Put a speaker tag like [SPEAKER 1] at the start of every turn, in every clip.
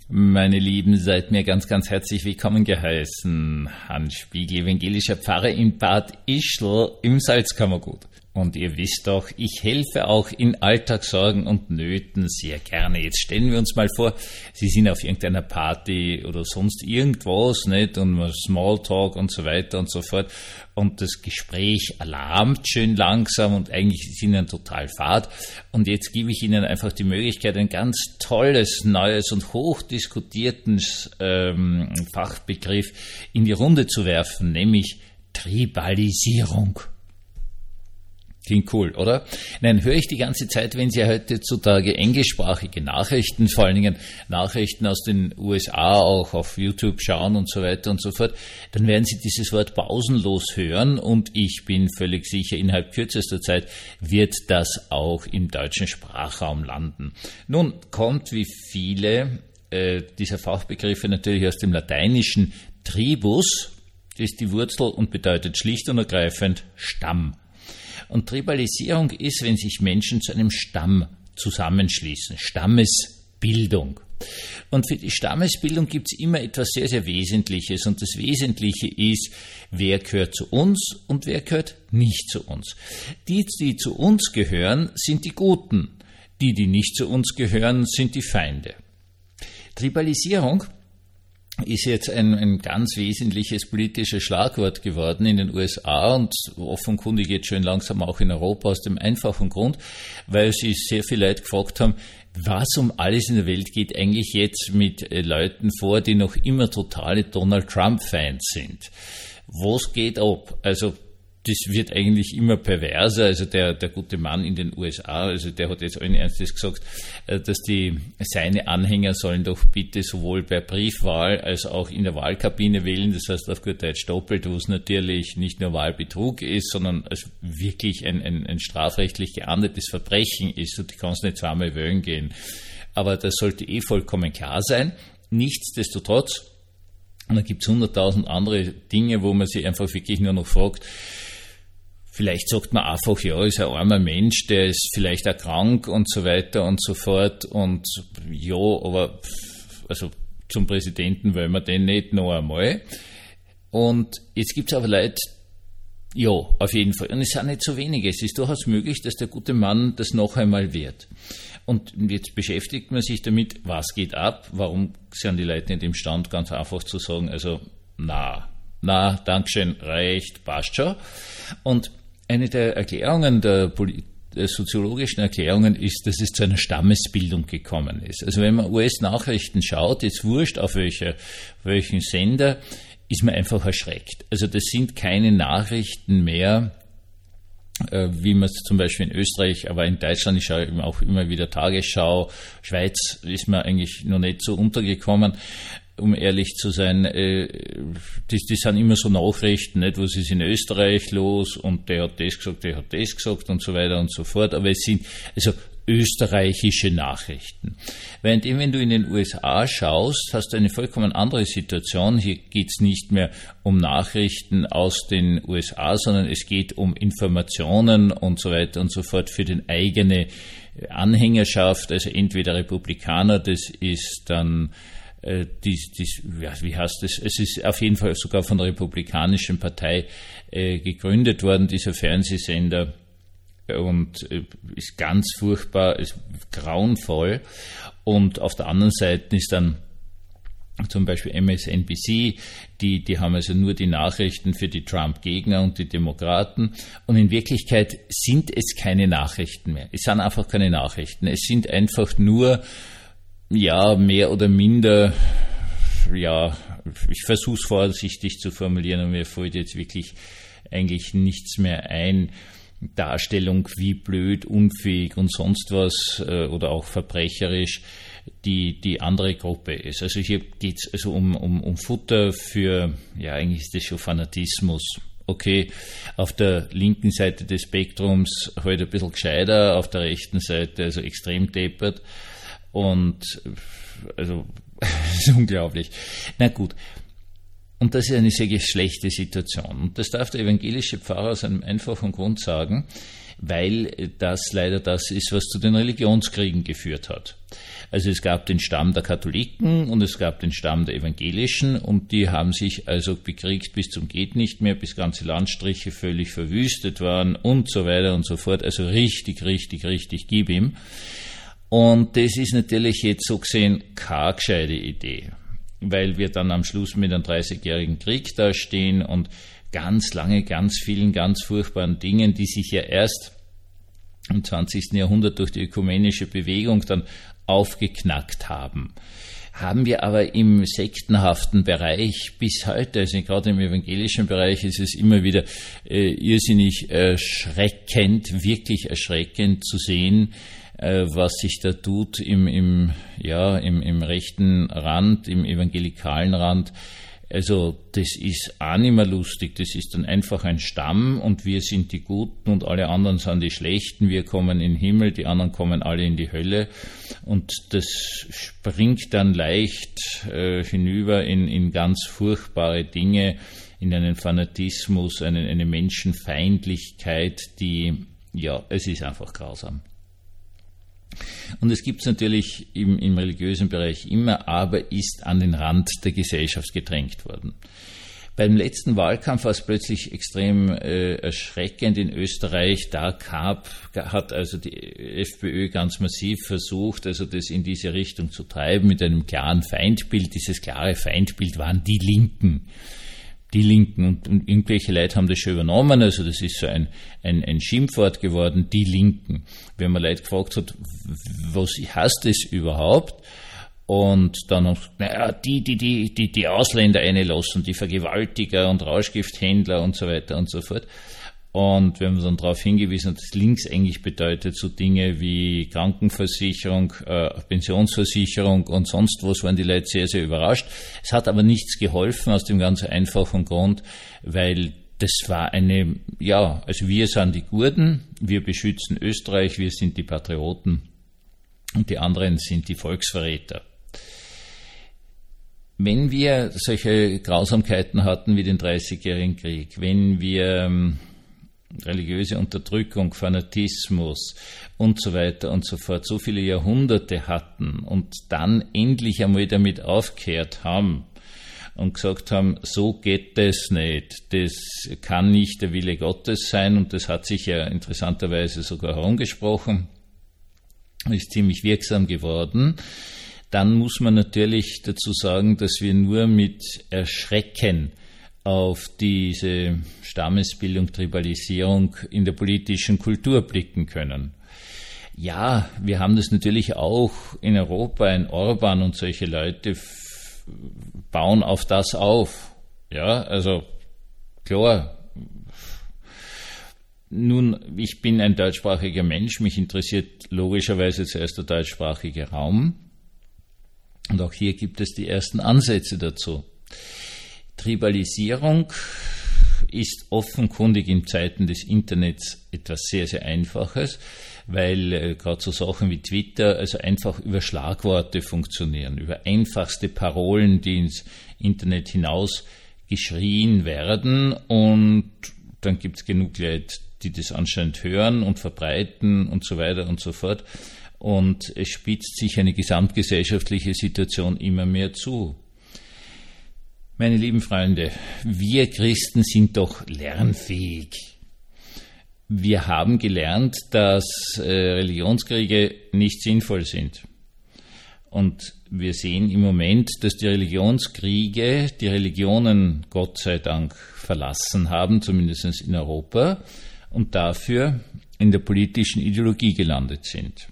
[SPEAKER 1] Meine Lieben, seid mir ganz, ganz herzlich willkommen geheißen. Hans Spiegel, evangelischer Pfarrer in Bad Ischl im Salzkammergut. Und ihr wisst doch, ich helfe auch in Alltagssorgen und Nöten sehr gerne. Jetzt stellen wir uns mal vor, Sie sind auf irgendeiner Party oder sonst irgendwas, nicht? Und Smalltalk und so weiter und so fort. Und das Gespräch alarmt schön langsam und eigentlich ist Ihnen total fad. Und jetzt gebe ich Ihnen einfach die Möglichkeit, ein ganz tolles, neues und hochdiskutierten Fachbegriff in die Runde zu werfen, nämlich Tribalisierung. Klingt cool, oder? Nein, höre ich die ganze Zeit, wenn Sie heutzutage englischsprachige Nachrichten, vor allen Dingen Nachrichten aus den USA auch auf YouTube schauen und so weiter und so fort, dann werden Sie dieses Wort pausenlos hören und ich bin völlig sicher, innerhalb kürzester Zeit wird das auch im deutschen Sprachraum landen. Nun kommt wie viele dieser Fachbegriffe natürlich aus dem lateinischen Tribus, das ist die Wurzel und bedeutet schlicht und ergreifend Stamm. Und Tribalisierung ist, wenn sich Menschen zu einem Stamm zusammenschließen, Stammesbildung. Und für die Stammesbildung gibt es immer etwas sehr, sehr Wesentliches. Und das Wesentliche ist, wer gehört zu uns und wer gehört nicht zu uns. Die, die zu uns gehören, sind die Guten. Die, die nicht zu uns gehören, sind die Feinde. Tribalisierung ist jetzt ein ganz wesentliches politisches Schlagwort geworden in den USA und offenkundig jetzt schön langsam auch in Europa aus dem einfachen Grund, weil sich sehr viele Leute gefragt haben, was um alles in der Welt geht eigentlich jetzt mit Leuten vor, die noch immer totale Donald Trump-Fans sind. Was geht ab? Also das wird eigentlich immer perverser. Also der gute Mann in den USA, also der hat jetzt allen Ernstes gesagt, dass seine Anhänger sollen doch bitte sowohl per Briefwahl als auch in der Wahlkabine wählen. Das heißt auf gut Deutsch doppelt, wo es natürlich nicht nur Wahlbetrug ist, sondern also wirklich ein strafrechtlich geahndetes Verbrechen ist. Und die kannst nicht zweimal wählen gehen. Aber das sollte vollkommen klar sein. Nichtsdestotrotz, und da gibt es 100.000 andere Dinge, wo man sich einfach wirklich nur noch fragt, vielleicht sagt man einfach, ja, ist ein armer Mensch, der ist vielleicht auch krank und so weiter und so fort und ja, aber also zum Präsidenten wollen wir den nicht noch einmal. Und jetzt gibt es aber Leute, ja, auf jeden Fall. Und es sind nicht so wenige. Es ist durchaus möglich, dass der gute Mann das noch einmal wird. Und jetzt beschäftigt man sich damit, was geht ab? Warum sind die Leute nicht imstande, ganz einfach zu sagen, also na, Dankeschön, reicht, passt schon. Und eine der Erklärungen, der soziologischen Erklärungen ist, dass es zu einer Stammesbildung gekommen ist. Also wenn man US-Nachrichten schaut, jetzt wurscht auf welchen Sender, ist man einfach erschreckt. Also das sind keine Nachrichten mehr, wie man es zum Beispiel in Österreich, aber in Deutschland, ich schaue eben auch immer wieder Tagesschau, Schweiz ist mir eigentlich noch nicht so untergekommen, um ehrlich zu sein, die sind immer so Nachrichten, nicht, was ist in Österreich los und der hat das gesagt und so weiter und so fort, aber es sind also österreichische Nachrichten. Währenddem, wenn du in den USA schaust, hast du eine vollkommen andere Situation. Hier geht es nicht mehr um Nachrichten aus den USA, sondern es geht um Informationen und so weiter und so fort für die eigene Anhängerschaft, also entweder Republikaner, das ist dann wie heißt das? Es ist auf jeden Fall sogar von der Republikanischen Partei gegründet worden, dieser Fernsehsender, und ist ganz furchtbar, ist grauenvoll. Und auf der anderen Seite ist dann zum Beispiel MSNBC, die haben also nur die Nachrichten für die Trump-Gegner und die Demokraten. Und in Wirklichkeit sind es keine Nachrichten mehr. Es sind einfach keine Nachrichten. Es sind einfach nur, ja, mehr oder minder, ja, ich versuche es vorsichtig zu formulieren und mir fällt jetzt wirklich eigentlich nichts mehr ein. Darstellung, wie blöd, unfähig und sonst was oder auch verbrecherisch die andere Gruppe ist. Also hier geht es also um Futter für, ja, eigentlich ist das schon Fanatismus. Okay, auf der linken Seite des Spektrums halt ein bisschen gescheiter, auf der rechten Seite also extrem deppert und also das ist unglaublich. Na gut, Und das ist eine sehr schlechte Situation. Und das darf der evangelische Pfarrer aus einem einfachen Grund sagen, weil das leider das ist, was zu den Religionskriegen geführt hat. Also es gab den Stamm der Katholiken und es gab den Stamm der Evangelischen und die haben sich also bekriegt bis zum geht nicht mehr, bis ganze Landstriche völlig verwüstet waren und so weiter und so fort. Also richtig gib ihm. Und das ist natürlich jetzt so gesehen keine gescheite Idee, weil wir dann am Schluss mit einem 30-jährigen Krieg da stehen und ganz lange, ganz vielen, ganz furchtbaren Dingen, die sich ja erst im 20. Jahrhundert durch die ökumenische Bewegung dann aufgeknackt haben. Haben wir aber im sektenhaften Bereich bis heute, also gerade im evangelischen Bereich, ist es immer wieder irrsinnig erschreckend, wirklich erschreckend zu sehen, was sich da tut im rechten Rand, im evangelikalen Rand. Also das ist auch nicht mehr lustig, das ist dann einfach ein Stamm und wir sind die Guten und alle anderen sind die Schlechten, wir kommen in den Himmel, die anderen kommen alle in die Hölle und das springt dann leicht hinüber in ganz furchtbare Dinge, in einen Fanatismus, eine Menschenfeindlichkeit, es ist einfach grausam. Und es gibt es natürlich im religiösen Bereich immer, aber ist an den Rand der Gesellschaft gedrängt worden. Beim letzten Wahlkampf war es plötzlich extrem erschreckend in Österreich. Da hat also die FPÖ ganz massiv versucht, also das in diese Richtung zu treiben mit einem klaren Feindbild. Dieses klare Feindbild waren die Linken. Die Linken und irgendwelche Leute haben das schon übernommen, also das ist so ein Schimpfwort geworden, die Linken. Wenn man Leute gefragt hat, was heißt das überhaupt? Und dann haben sie gesagt, die Ausländer reinlassen, die Vergewaltiger und Rauschgifthändler und so weiter und so fort. Und wir haben dann darauf hingewiesen, dass links eigentlich bedeutet so Dinge wie Krankenversicherung, Pensionsversicherung und sonst was, waren die Leute sehr, sehr überrascht. Es hat aber nichts geholfen aus dem ganz einfachen Grund, weil das war also wir sind die Guten, wir beschützen Österreich, wir sind die Patrioten und die anderen sind die Volksverräter. Wenn wir solche Grausamkeiten hatten wie den 30-jährigen Krieg, wenn wir religiöse Unterdrückung, Fanatismus und so weiter und so fort, so viele Jahrhunderte hatten und dann endlich einmal damit aufgehört haben und gesagt haben, so geht das nicht, das kann nicht der Wille Gottes sein und das hat sich ja interessanterweise sogar herumgesprochen, ist ziemlich wirksam geworden, dann muss man natürlich dazu sagen, dass wir nur mit Erschrecken auf diese Stammesbildung, Tribalisierung in der politischen Kultur blicken können. Ja, wir haben das natürlich auch in Europa, ein Orban und solche Leute bauen auf das auf. Ja, also klar. Nun, ich bin ein deutschsprachiger Mensch, mich interessiert logischerweise zuerst der deutschsprachige Raum. Und auch hier gibt es die ersten Ansätze dazu. Tribalisierung ist offenkundig in Zeiten des Internets etwas sehr, sehr Einfaches, weil gerade so Sachen wie Twitter also einfach über Schlagworte funktionieren, über einfachste Parolen, die ins Internet hinaus geschrien werden und dann gibt es genug Leute, die das anscheinend hören und verbreiten und so weiter und so fort und es spitzt sich eine gesamtgesellschaftliche Situation immer mehr zu. Meine lieben Freunde, wir Christen sind doch lernfähig. Wir haben gelernt, dass Religionskriege nicht sinnvoll sind. Und wir sehen im Moment, dass die Religionskriege die Religionen Gott sei Dank verlassen haben, zumindest in Europa, und dafür in der politischen Ideologie gelandet sind.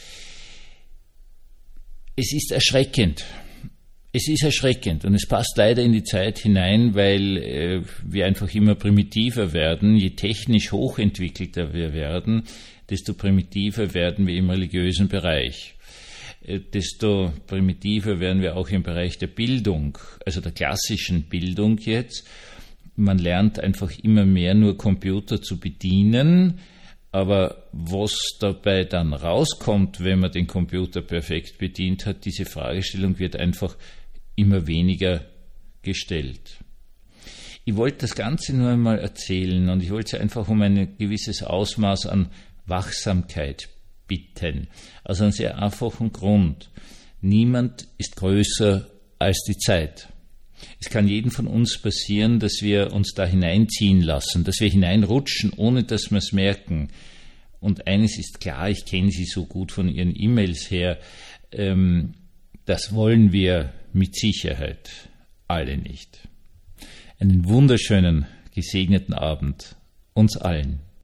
[SPEAKER 1] Es ist erschreckend. Es ist erschreckend und es passt leider in die Zeit hinein, weil wir einfach immer primitiver werden. Je technisch hochentwickelter wir werden, desto primitiver werden wir im religiösen Bereich. Desto primitiver werden wir auch im Bereich der Bildung, also der klassischen Bildung jetzt. Man lernt einfach immer mehr nur Computer zu bedienen, aber was dabei dann rauskommt, wenn man den Computer perfekt bedient hat, diese Fragestellung wird einfach immer weniger gestellt. Ich wollte das Ganze nur einmal erzählen und ich wollte Sie einfach um ein gewisses Ausmaß an Wachsamkeit bitten. Aus einem sehr einfachen Grund. Niemand ist größer als die Zeit. Es kann jedem von uns passieren, dass wir uns da hineinziehen lassen, dass wir hineinrutschen, ohne dass wir es merken. Und eines ist klar, ich kenne Sie so gut von Ihren E-Mails her, das wollen wir mit Sicherheit alle nicht. Einen wunderschönen, gesegneten Abend uns allen.